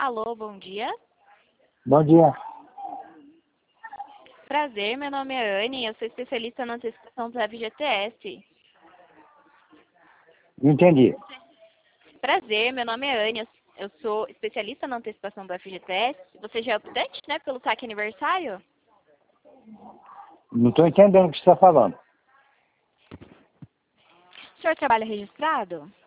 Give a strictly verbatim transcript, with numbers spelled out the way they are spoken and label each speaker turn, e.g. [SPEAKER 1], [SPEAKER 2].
[SPEAKER 1] Alô, bom dia.
[SPEAKER 2] Bom dia.
[SPEAKER 1] Prazer, meu nome é Anne, eu sou especialista na antecipação do F G T S.
[SPEAKER 2] Não entendi.
[SPEAKER 1] Prazer, meu nome é Anne, eu eu sou especialista na antecipação do F G T S. Você já é optante, né, pelo saque aniversário?
[SPEAKER 2] Não estou entendendo o que você está falando.
[SPEAKER 1] O senhor trabalha registrado?